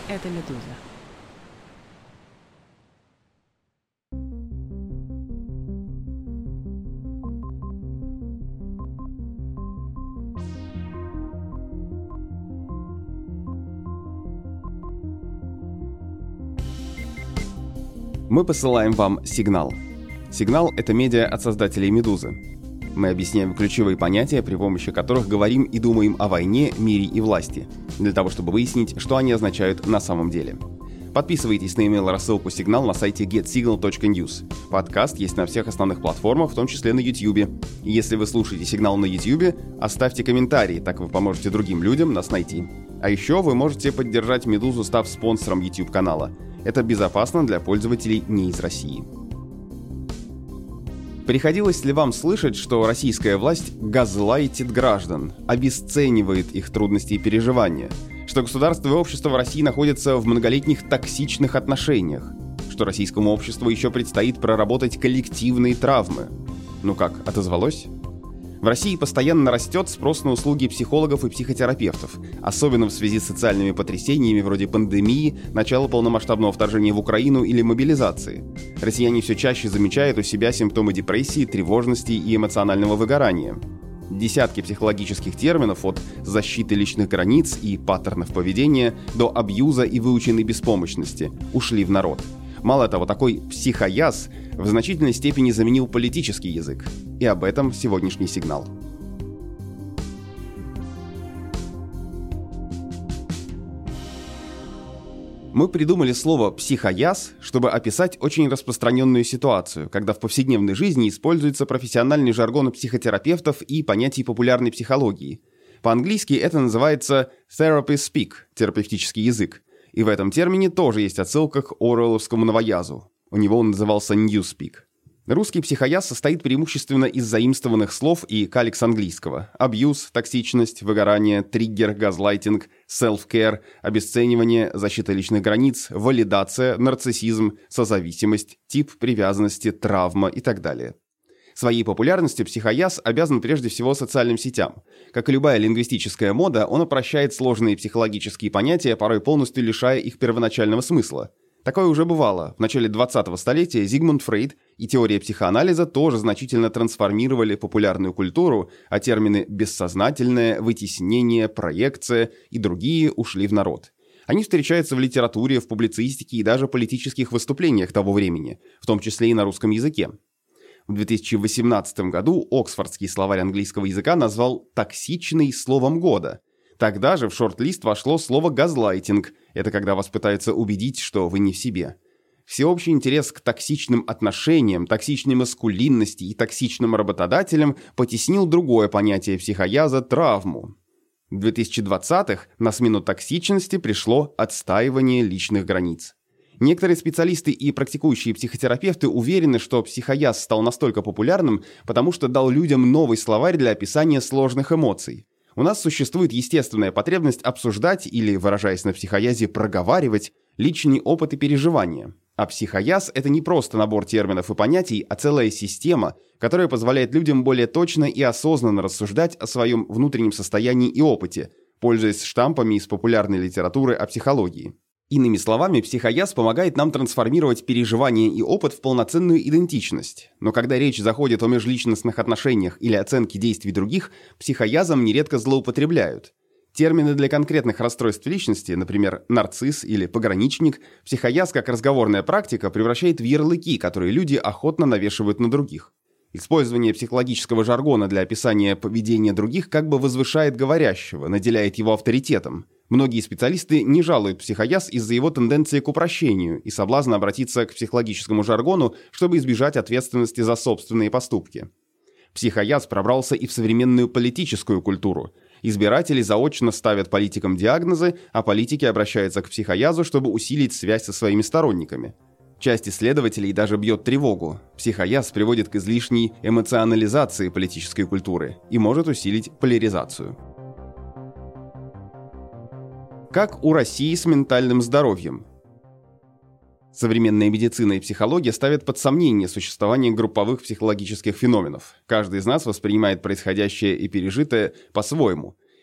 Это «Медуза». Мы посылаем вам «Сигнал». «Сигнал» — это медиа от создателей «Медузы». Мы объясняем ключевые понятия, при помощи которых говорим и думаем о войне, мире и власти, для того, чтобы выяснить, что они означают на самом деле. Подписывайтесь на email-рассылку «Сигнал» на сайте getsignal.news. Подкаст есть на всех основных платформах, в том числе на YouTube. И если вы слушаете «Сигнал» на YouTube, оставьте комментарии, так вы поможете другим людям нас найти. А еще вы можете поддержать «Медузу», став спонсором YouTube-канала. Это безопасно для пользователей не из России. Приходилось ли вам слышать, что российская власть газлайтит граждан, обесценивает их трудности и переживания, что государство и общество в России находятся в многолетних токсичных отношениях, что российскому обществу еще предстоит проработать коллективные травмы? Ну как, отозвалось? В России постоянно растет спрос на услуги психологов и психотерапевтов, особенно в связи с социальными потрясениями вроде пандемии, начала полномасштабного вторжения в Украину или мобилизации. Россияне все чаще замечают у себя симптомы депрессии, тревожности и эмоционального выгорания. Десятки психологических терминов от защиты личных границ и паттернов поведения до абьюза и выученной беспомощности ушли в народ. Мало того, такой психояз в значительной степени заменил политический язык. И об этом сегодняшний «Сигнал». Мы придумали слово «психояз», чтобы описать очень распространенную ситуацию, когда в повседневной жизни используется профессиональный жаргон психотерапевтов и понятий популярной психологии. По-английски это называется «therapy speak» – терапевтический язык. И в этом термине тоже есть отсылка к оруэлловскому новоязу. У него он назывался newspeak. Русский психояз состоит преимущественно из заимствованных слов и калек с английского. Абьюз, токсичность, выгорание, триггер, газлайтинг, self-care, обесценивание, защита личных границ, валидация, нарциссизм, созависимость, тип привязанности, травма и так далее. Своей популярностью психояз обязан прежде всего социальным сетям. Как и любая лингвистическая мода, он упрощает сложные психологические понятия, порой полностью лишая их первоначального смысла. Такое уже бывало. В начале 20-го столетия Зигмунд Фрейд и теория психоанализа тоже значительно трансформировали популярную культуру, а термины «бессознательное», «вытеснение», «проекция» и другие ушли в народ. Они встречаются в литературе, в публицистике и даже политических выступлениях того времени, в том числе и на русском языке. В 2018 году Оксфордский словарь английского языка назвал «токсичный» словом года. Тогда же в шорт-лист вошло слово «газлайтинг». Это когда вас пытаются убедить, что вы не в себе. Всеобщий интерес к токсичным отношениям, токсичной маскулинности и токсичным работодателям потеснил другое понятие психояза – травму. В 2020-х на смену токсичности пришло отстаивание личных границ. Некоторые специалисты и практикующие психотерапевты уверены, что психояз стал настолько популярным, потому что дал людям новый словарь для описания сложных эмоций. У нас существует естественная потребность обсуждать или, выражаясь на психоязе, проговаривать личный опыт и переживания. А психояз – это не просто набор терминов и понятий, а целая система, которая позволяет людям более точно и осознанно рассуждать о своем внутреннем состоянии и опыте, пользуясь штампами из популярной литературы о психологии. Иными словами, психояз помогает нам трансформировать переживания и опыт в полноценную идентичность. Но когда речь заходит о межличностных отношениях или оценке действий других, психоязом нередко злоупотребляют. Термины для конкретных расстройств личности, например, нарцисс или пограничник, психояз как разговорная практика превращает в ярлыки, которые люди охотно навешивают на других. Использование психологического жаргона для описания поведения других как бы возвышает говорящего, наделяет его авторитетом. Многие специалисты не жалуют психояз из-за его тенденции к упрощению и соблазна обратиться к психологическому жаргону, чтобы избежать ответственности за собственные поступки. Психояз пробрался и в современную политическую культуру. Избиратели заочно ставят политикам диагнозы, а политики обращаются к психоязу, чтобы усилить связь со своими сторонниками. Часть исследователей даже бьет тревогу. Психояз приводит к излишней эмоционализации политической культуры и может усилить поляризацию. Как у России с ментальным здоровьем? Современная медицина и психология ставят под сомнение существование групповых психологических феноменов. Каждый из нас воспринимает происходящее и пережитое по-своему.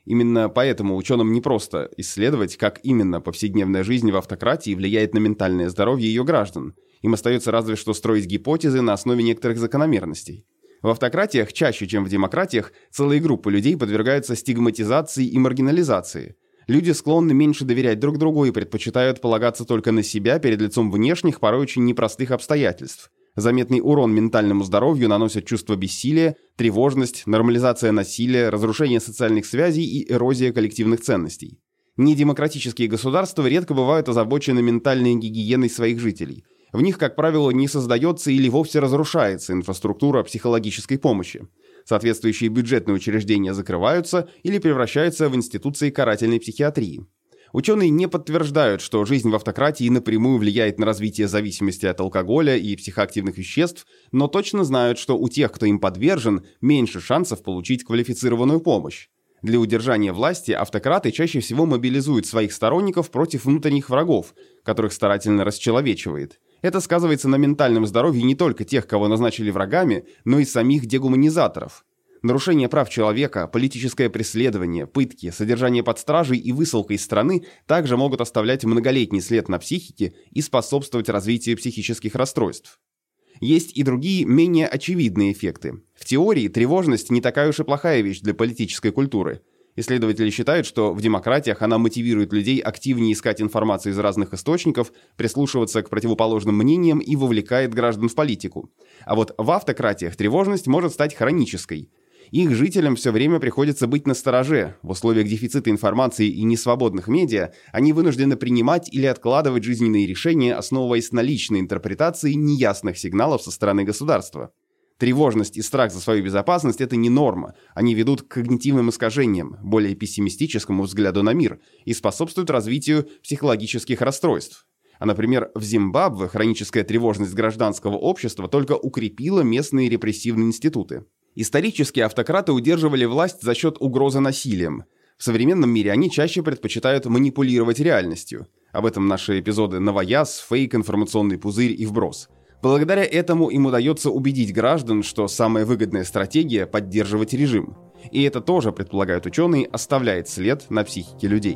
Именно поэтому ученым не просто исследовать, как именно повседневная жизнь в автократии влияет на ментальное здоровье ее граждан. Им остается разве что строить гипотезы на основе некоторых закономерностей. В автократиях чаще, чем в демократиях, целые группы людей подвергаются стигматизации и маргинализации. Люди склонны меньше доверять друг другу и предпочитают полагаться только на себя перед лицом внешних, порой очень непростых обстоятельств. Заметный урон ментальному здоровью наносят чувство бессилия, тревожность, нормализация насилия, разрушение социальных связей и эрозия коллективных ценностей. Недемократические государства редко бывают озабочены ментальной гигиеной своих жителей. В них, как правило, не создается или вовсе разрушается инфраструктура психологической помощи. Соответствующие бюджетные учреждения закрываются или превращаются в институции карательной психиатрии. Ученые не подтверждают, что жизнь в автократии напрямую влияет на развитие зависимости от алкоголя и психоактивных веществ, но точно знают, что у тех, кто им подвержен, меньше шансов получить квалифицированную помощь. Для удержания власти автократы чаще всего мобилизуют своих сторонников против внутренних врагов, которых старательно расчеловечивает. Это сказывается на ментальном здоровье не только тех, кого назначили врагами, но и самих дегуманизаторов. Нарушение прав человека, политическое преследование, пытки, содержание под стражей и высылка из страны также могут оставлять многолетний след на психике и способствовать развитию психических расстройств. Есть и другие, менее очевидные эффекты. В теории тревожность не такая уж и плохая вещь для политической культуры. Исследователи считают, что в демократиях она мотивирует людей активнее искать информацию из разных источников, прислушиваться к противоположным мнениям и вовлекает граждан в политику. А вот в автократиях тревожность может стать хронической. Их жителям все время приходится быть настороже. В условиях дефицита информации и несвободных медиа они вынуждены принимать или откладывать жизненные решения, основываясь на личной интерпретации неясных сигналов со стороны государства. Тревожность и страх за свою безопасность – это не норма. Они ведут к когнитивным искажениям, более пессимистическому взгляду на мир и способствуют развитию психологических расстройств. А, например, в Зимбабве хроническая тревожность гражданского общества только укрепила местные репрессивные институты. Исторически автократы удерживали власть за счет угрозы насилием. В современном мире они чаще предпочитают манипулировать реальностью. Об этом наши эпизоды «Новояз», «Фейк», «Информационный пузырь» и «Вброс». Благодаря этому им удается убедить граждан, что самая выгодная стратегия – поддерживать режим. И это тоже, предполагают ученые, оставляет след на психике людей.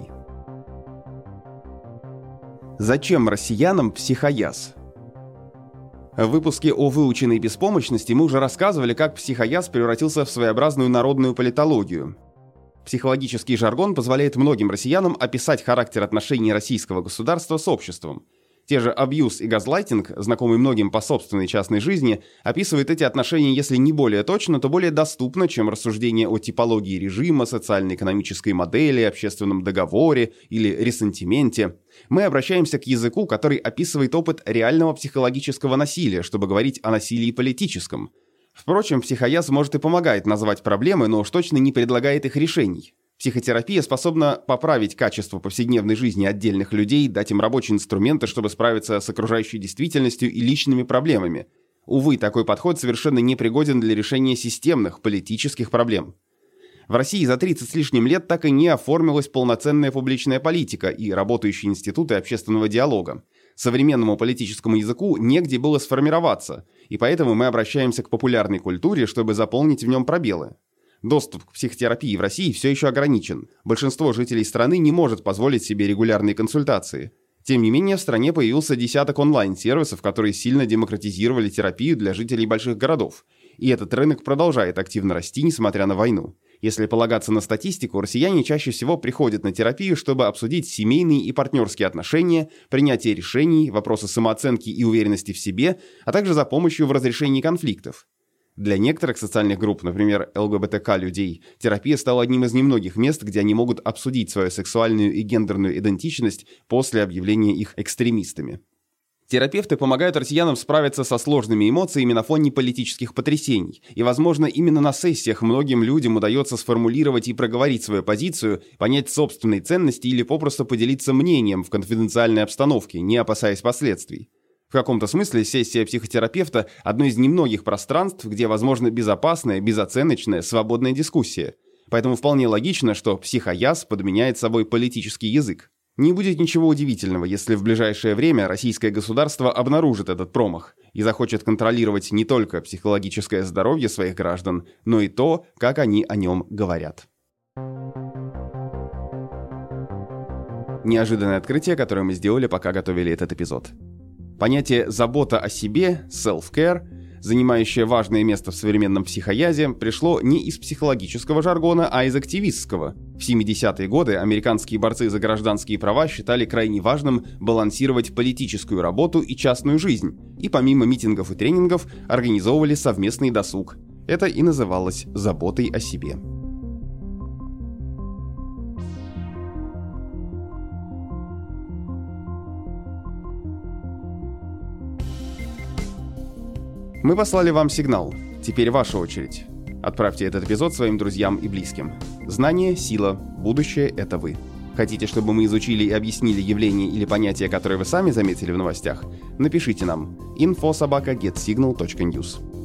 Зачем россиянам психояз? В выпуске о выученной беспомощности мы уже рассказывали, как психояз превратился в своеобразную народную политологию. Психологический жаргон позволяет многим россиянам описать характер отношений российского государства с обществом. Те же абьюз и газлайтинг, знакомые многим по собственной частной жизни, описывают эти отношения, если не более точно, то более доступно, чем рассуждения о типологии режима, социально-экономической модели, общественном договоре или ресентименте. Мы обращаемся к языку, который описывает опыт реального психологического насилия, чтобы говорить о насилии политическом. Впрочем, психояз может и помогает назвать проблемы, но уж точно не предлагает их решений. Психотерапия способна поправить качество повседневной жизни отдельных людей, дать им рабочие инструменты, чтобы справиться с окружающей действительностью и личными проблемами. Увы, такой подход совершенно не пригоден для решения системных, политических проблем. В России за 30 с лишним лет так и не оформилась полноценная публичная политика и работающие институты общественного диалога. Современному политическому языку негде было сформироваться, и поэтому мы обращаемся к популярной культуре, чтобы заполнить в нем пробелы. Доступ к психотерапии в России все еще ограничен. Большинство жителей страны не может позволить себе регулярные консультации. Тем не менее, в стране появился десяток онлайн-сервисов, которые сильно демократизировали терапию для жителей больших городов. И этот рынок продолжает активно расти, несмотря на войну. Если полагаться на статистику, россияне чаще всего приходят на терапию, чтобы обсудить семейные и партнерские отношения, принятие решений, вопросы самооценки и уверенности в себе, а также за помощью в разрешении конфликтов. Для некоторых социальных групп, например, ЛГБТК-людей, терапия стала одним из немногих мест, где они могут обсудить свою сексуальную и гендерную идентичность после объявления их экстремистами. Терапевты помогают россиянам справиться со сложными эмоциями на фоне политических потрясений. И, возможно, именно на сессиях многим людям удается сформулировать и проговорить свою позицию, понять собственные ценности или попросту поделиться мнением в конфиденциальной обстановке, не опасаясь последствий. В каком-то смысле сессия психотерапевта – одно из немногих пространств, где возможна безопасная, безоценочная, свободная дискуссия. Поэтому вполне логично, что психояз подменяет собой политический язык. Не будет ничего удивительного, если в ближайшее время российское государство обнаружит этот промах и захочет контролировать не только психологическое здоровье своих граждан, но и то, как они о нем говорят. Неожиданное открытие, которое мы сделали, пока готовили этот эпизод. Понятие «забота о себе» (self-care), занимающее важное место в современном психоязе, пришло не из психологического жаргона, а из активистского. В 70-е годы американские борцы за гражданские права считали крайне важным балансировать политическую работу и частную жизнь, и помимо митингов и тренингов организовывали совместный досуг. Это и называлось «заботой о себе». Мы послали вам сигнал. Теперь ваша очередь. Отправьте этот эпизод своим друзьям и близким. Знание – сила, будущее – это вы. Хотите, чтобы мы изучили и объяснили явления или понятия, которые вы сами заметили в новостях? Напишите нам info@getsignal.news.